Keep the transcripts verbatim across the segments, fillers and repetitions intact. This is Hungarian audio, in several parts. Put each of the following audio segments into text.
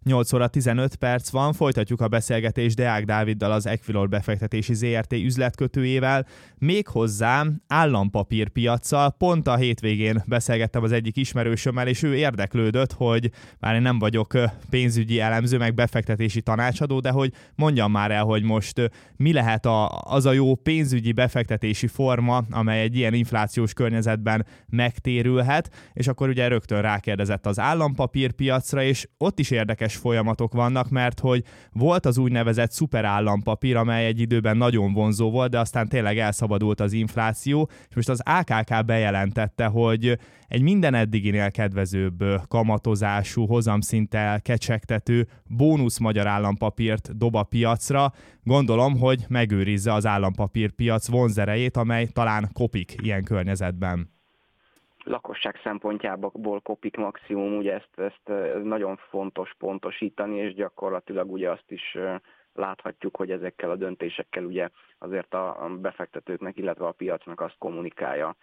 nyolc óra tizenöt perc van, folytatjuk a beszélgetést Deák Dáviddal, az Equilor befektetési zé er té üzletkötőjével, méghozzá állampapírpiaccal. Pont a hétvégén beszélgettem az egyik ismerősömmel, és ő érdeklődött, hogy már én nem vagyok pénzügyi elemző, meg befektetési tanácsadó, de hogy mondjam már el, hogy most mi lehet a, az a jó pénzügyi befektetési forma, amely egy ilyen inflációs környezetben megtérülhet, és akkor ugye rögtön rákérdezett az állampapírpiacra, és ott is érdekes folyamatok vannak, mert hogy volt az úgynevezett szuperállampapír, amely egy időben nagyon vonzó volt, de aztán tényleg elszabadult az infláció, és most az á ká ká bejelentette, hogy egy minden eddiginél kedvezőbb kamatozású, hozamszinttel kecsegtető bónusz magyar állampapírt dob a piacra. Gondolom, hogy megőrizze az állampapírpiac vonzerejét, amely talán kopik ilyen környezetben. Lakosság szempontjából kopik maximum, ugye ezt, ezt ez nagyon fontos pontosítani, és gyakorlatilag ugye azt is láthatjuk, hogy ezekkel a döntésekkel ugye azért a befektetőknek, illetve a piacnak azt kommunikálja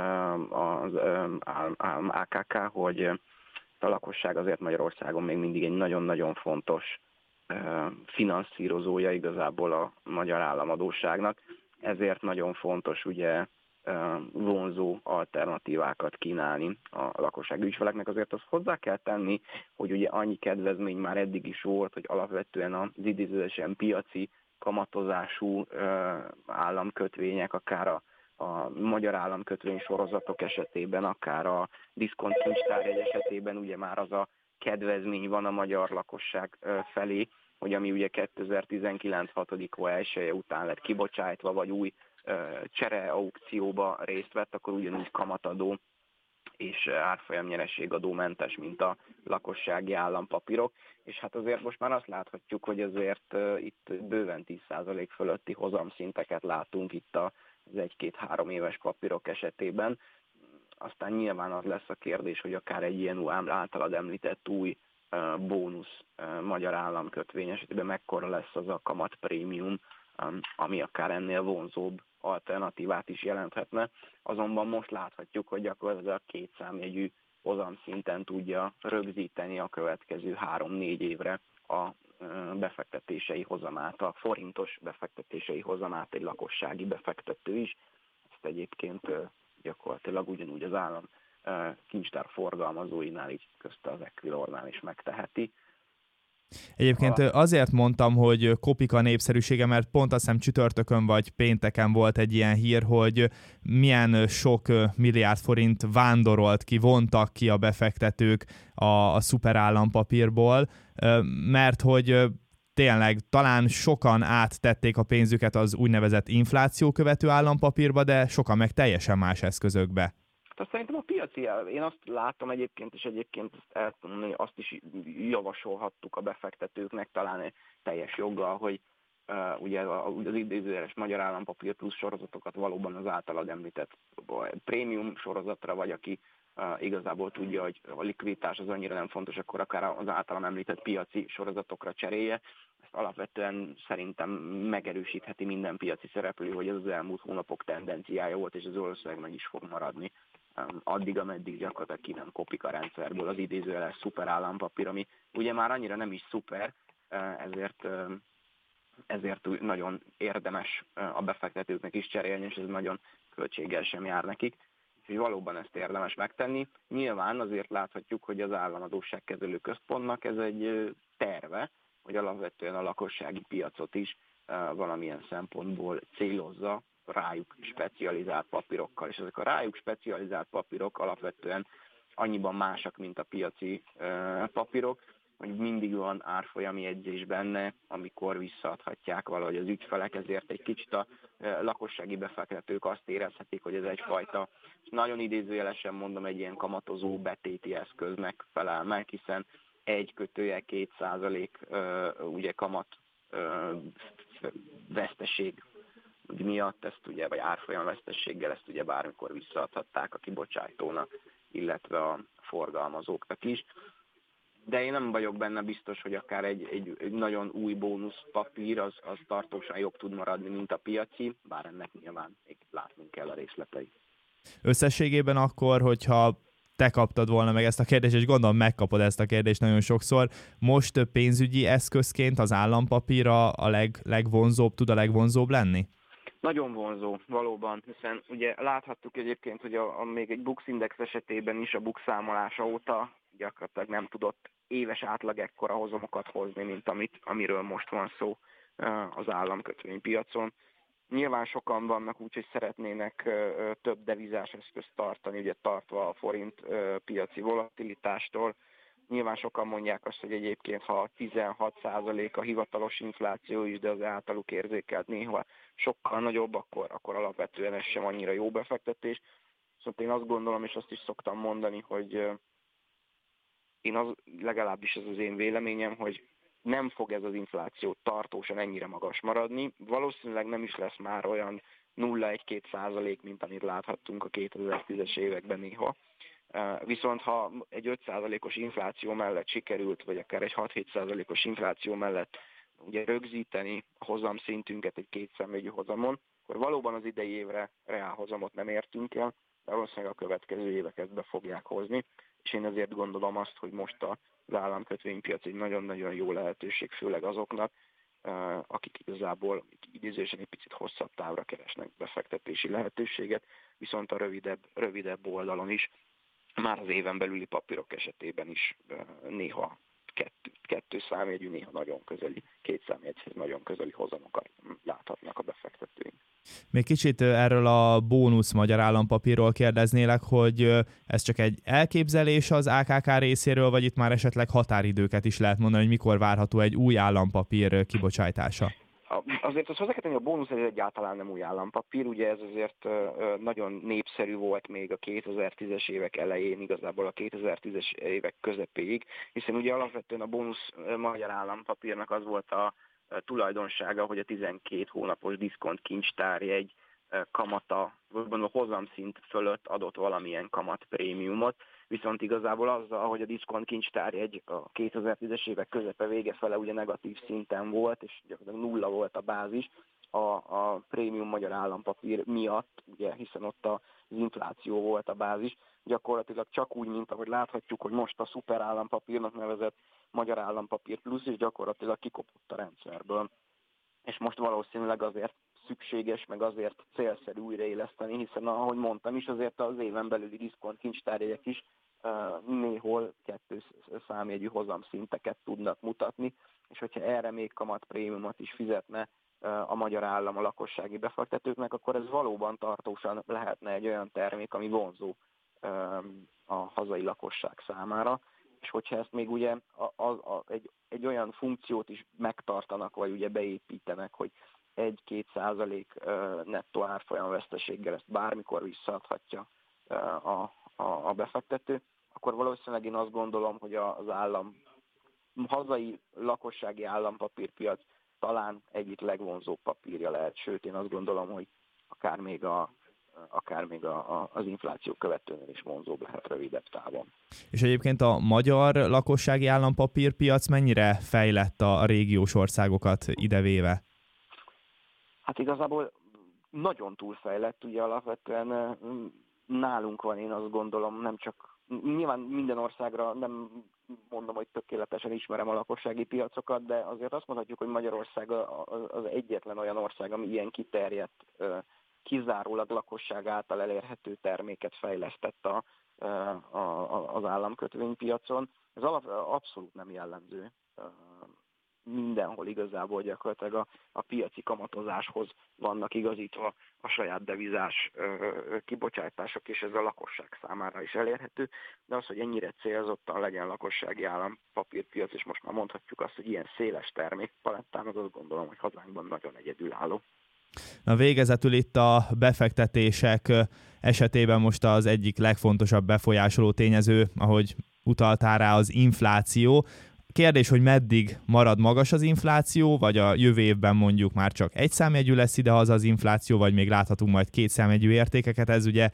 az á ká ká, hogy a lakosság azért Magyarországon még mindig egy nagyon-nagyon fontos finanszírozója igazából a magyar államadósságnak, ezért nagyon fontos ugye vonzó alternatívákat kínálni a lakossági ügyfeleknek. Azért azt hozzá kell tenni, hogy ugye annyi kedvezmény már eddig is volt, hogy alapvetően az idézőesen piaci kamatozású államkötvények, akár a, a magyar államkötvény sorozatok esetében, akár a diszkontkincstárjegy esetében ugye már az a kedvezmény van a magyar lakosság felé, hogy ami ugye kétezer-tizenkilenc hatodik elsője után lett kibocsájtva, vagy új csere aukcióba részt vett, akkor ugyanúgy kamatadó és árfolyam nyereségadómentes, mint a lakossági állampapírok. És hát azért most már azt láthatjuk, hogy azért itt bőven tíz százalék fölötti hozamszinteket látunk itt az egy-két-három éves papírok esetében. Aztán nyilván az lesz a kérdés, hogy akár egy ilyen általad említett új bónusz magyar államkötvény esetében mekkora lesz az a kamatprémium, ami akár ennél vonzóbb alternatívát is jelenthetne. Azonban most láthatjuk, hogy gyakorlatilag két számjegyű hozamszinten tudja rögzíteni a következő három-négy évre a befektetései hozamát, a forintos befektetései hozamát egy lakossági befektető is. Ezt egyébként gyakorlatilag ugyanúgy az állam kincstár forgalmazóinál, így közte az Equilornál is megteheti. Egyébként azért mondtam, hogy kopik a népszerűsége, mert pont azt hiszem csütörtökön vagy pénteken volt egy ilyen hír, hogy milyen sok milliárd forint vándorolt ki, vontak ki a befektetők a, a szuperállampapírból, mert hogy tényleg talán sokan áttették a pénzüket az úgynevezett infláció követő állampapírba, de sokan meg teljesen más eszközökbe. Tehát szerintem a piaci, én azt látom egyébként, és egyébként azt, azt is javasolhattuk a befektetőknek talán egy teljes joggal, hogy uh, ugye az idézőjeles magyar állampapír plusz sorozatokat valóban az általad említett prémium sorozatra, vagy aki uh, igazából tudja, hogy a likviditás az annyira nem fontos, akkor akár az általam említett piaci sorozatokra cserélje. Ezt alapvetően szerintem megerősítheti minden piaci szereplő, hogy ez az elmúlt hónapok tendenciája volt, és ez valószínűleg meg is fog maradni. Addig, ameddig gyakorlatilag ki nem kopik a rendszerből az idézőjeles szuper állampapír, ami ugye már annyira nem is szuper, ezért, ezért nagyon érdemes a befektetőknek is cserélni, és ez nagyon költséggel sem jár nekik. Úgyhogy valóban ezt érdemes megtenni. Nyilván azért láthatjuk, hogy az államadósságkezelő központnak ez egy terve, hogy alapvetően a lakossági piacot is valamilyen szempontból célozza, rájuk specializált papírokkal, és ezek a rájuk specializált papírok alapvetően annyiban másak, mint a piaci uh, papírok, hogy mindig van árfolyami jegyzés benne, amikor visszaadhatják valahogy az ügyfelek, ezért egy kicsit a uh, lakossági befektetők azt érezhetik, hogy ez egyfajta, nagyon idézőjelesen mondom, egy ilyen kamatozó betéti eszköznek felel meg, hiszen egy kötője két százalék uh, ugye kamat uh, veszteség miatt ezt ugye, vagy árfolyamvesztességgel ezt ugye bármikor visszaadhatták a kibocsátónak, illetve a forgalmazóknak is. De én nem vagyok benne biztos, hogy akár egy, egy, egy nagyon új bónusz papír az, az tartósan jobb tud maradni, mint a piaci, bár ennek nyilván még látnunk kell a részleteit. Összességében akkor, hogyha te kaptad volna meg ezt a kérdést, és gondolom megkapod ezt a kérdést nagyon sokszor. Most pénzügyi eszközként az állampapíra a leg, legvonzóbb, tud a legvonzóbb lenni? Nagyon vonzó, valóban, hiszen ugye láthattuk egyébként, hogy a, a, még egy Bux Index esetében is a Bux számolása óta gyakorlatilag nem tudott éves átlag ekkora hozamokat hozni, mint amit, amiről most van szó az államkötvénypiacon. Nyilván sokan vannak úgy, hogy szeretnének több devizás eszközt tartani, ugye tartva a forint piaci volatilitástól. Nyilván sokan mondják azt, hogy egyébként ha tizenhat százalék a hivatalos infláció is, de az általuk érzékelt néha sokkal nagyobb, akkor, akkor alapvetően ez sem annyira jó befektetés. Szóval én azt gondolom, és azt is szoktam mondani, hogy én az, legalábbis ez az én véleményem, hogy nem fog ez az infláció tartósan ennyire magas maradni. Valószínűleg nem is lesz már olyan nulla egész egy-két százalék, mint amit láthattunk a kétezer-tízes években néha. Viszont ha egy öt százalékos infláció mellett sikerült, vagy akár egy hat-hét százalékos infláció mellett ugye rögzíteni a hozamszintünket egy kétszámjegyű hozamon, akkor valóban az idei évre reál hozamot nem értünk el, de valószínűleg a következő évek ezt be fogják hozni, és én ezért gondolom azt, hogy most az államkötvénypiac egy nagyon-nagyon jó lehetőség, főleg azoknak, akik igazából idézősen egy picit hosszabb távra keresnek befektetési lehetőséget, viszont a rövidebb, rövidebb oldalon is, már az éven belüli papírok esetében is néha kettő, kettő számjegyű, néha nagyon közeli, két számjegyhez nagyon közeli hozamokat láthatnak a befektetőink. Még kicsit erről a bónusz magyar állampapírról kérdeznélek, hogy ez csak egy elképzelés az á ká ká részéről, vagy itt már esetleg határidőket is lehet mondani, hogy mikor várható egy új állampapír kibocsátása? Azért azt hozzá kell tenni, hogy a bónusz ez egyáltalán nem új állampapír, ugye ez azért nagyon népszerű volt még a kétezer-tízes évek elején, igazából a kétezer-tízes évek közepéig, hiszen ugye alapvetően a bónusz magyar állampapírnak az volt a tulajdonsága, hogy a tizenkét hónapos diszkont kincstárjegy kamata, vagy a hozamszint fölött adott valamilyen kamat prémiumot, viszont igazából azzal, hogy a diszkont kincstárjegy a kétezer-tízes évek közepe vége fele ugye negatív szinten volt, és gyakorlatilag nulla volt a bázis, a, a prémium magyar állampapír miatt, ugye, hiszen ott az infláció volt a bázis, gyakorlatilag csak úgy, mint ahogy láthatjuk, hogy most a szuper állampapírnak nevezett magyar állampapír plusz, és gyakorlatilag kikopott a rendszerből. És most valószínűleg azért szükséges, meg azért célszerű újraéleszteni, hiszen ahogy mondtam is, azért az éven belüli diszkont kincstárjegyek is uh, néhol kettő számjegyű hozamszinteket tudnak mutatni, és hogyha erre még kamat prémiumot is fizetne uh, a magyar állam a lakossági befektetőknek, akkor ez valóban tartósan lehetne egy olyan termék, ami vonzó uh, a hazai lakosság számára, és hogyha ezt még ugye a, a, a, egy, egy olyan funkciót is megtartanak, vagy ugye beépítenek, hogy egy-két százalék nettó árfolyam veszteséggel ezt bármikor visszaadhatja a, a, a befektető, akkor valószínűleg én azt gondolom, hogy az állam, hazai lakossági állampapírpiac talán egyik legvonzóbb papírja lehet, sőt én azt gondolom, hogy akár még, a, akár még a, a, az infláció követően is vonzóbb lehet rövidebb távon. És egyébként a magyar lakossági állampapírpiac mennyire fejlett a régiós országokat idevéve? Hát igazából nagyon túlfejlett, ugye alapvetően nálunk van, én azt gondolom, nem csak, nyilván minden országra nem mondom, hogy tökéletesen ismerem a lakossági piacokat, de azért azt mondhatjuk, hogy Magyarország az egyetlen olyan ország, ami ilyen kiterjedt, kizárólag lakosság által elérhető terméket fejlesztett a, a, az államkötvénypiacon. Ez alap, abszolút nem jellemző. Mindenhol igazából gyakorlatilag a, a piaci kamatozáshoz vannak igazítva a saját devizás ö, kibocsátások, és ez a lakosság számára is elérhető, de az, hogy ennyire célzottan legyen lakossági állampapírpiac, és most már mondhatjuk azt, hogy ilyen széles termékpalettán, az azt gondolom, hogy hazánkban nagyon egyedülálló. Na végezetül itt a befektetések esetében most az egyik legfontosabb befolyásoló tényező, ahogy utaltál rá, az infláció. Kérdés, hogy meddig marad magas az infláció, vagy a jövő évben mondjuk már csak egy számjegyű lesz idehaza az infláció, vagy még láthatunk majd két számjegyű értékeket, ez ugye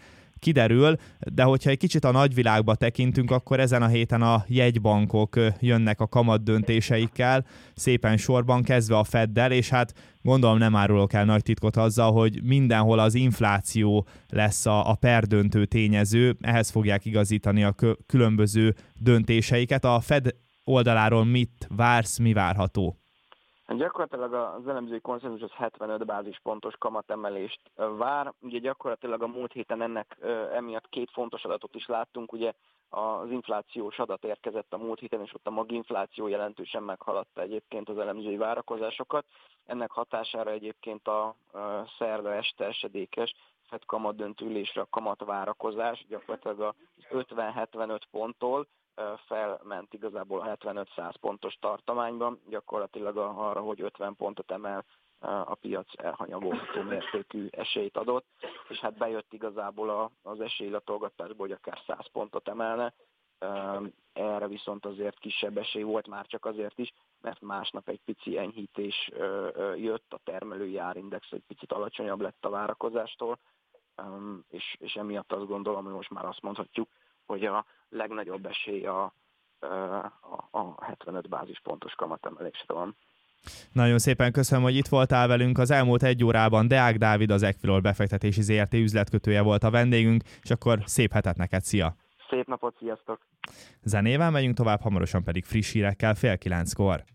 kiderül, de hogyha egy kicsit a nagyvilágba tekintünk, akkor ezen a héten a jegybankok jönnek a kamat döntéseikkel, szépen sorban kezdve a Feddel, és hát gondolom nem árulok el nagy titkot azzal, hogy mindenhol az infláció lesz a, a perdöntő tényező, ehhez fogják igazítani a kö- különböző döntéseiket. A Fed oldaláról mit vársz, mi várható? Gyakorlatilag az elemzői konszenzus az hetvenöt bázispontos kamatemelést vár. Ugye gyakorlatilag a múlt héten ennek emiatt két fontos adatot is láttunk. Ugye az inflációs adat érkezett a múlt héten, és ott a maginfláció jelentősen meghaladta egyébként az elemzői várakozásokat. Ennek hatására egyébként a szerda este esedékes Fed kamatdöntő ülésre a kamatvárakozás gyakorlatilag az ötven-hetvenöt ponttól felment igazából a hetvenöt-száz pontos tartományban, gyakorlatilag arra, hogy ötven pontot emel a piac elhanyagolható mértékű esélyt adott, és hát bejött igazából az esélylatolgatásból, hogy akár száz pontot emelne. Erre viszont azért kisebb esély volt, már csak azért is, mert másnap egy pici enyhítés jött, a termelői árindex egy picit alacsonyabb lett a várakozástól, és, és emiatt azt gondolom, hogy most már azt mondhatjuk, hogy a legnagyobb esély a, a, a hetvenöt bázispontos kamatemelésre van. Nagyon szépen köszönöm, hogy itt voltál velünk. Az elmúlt egy órában Deák Dávid, az Equilor befektetési zé er té üzletkötője volt a vendégünk, és akkor szép hetet neked, szia! Szép napot, sziasztok! Zenével megyünk tovább, hamarosan pedig friss hírekkel fél kilenckor.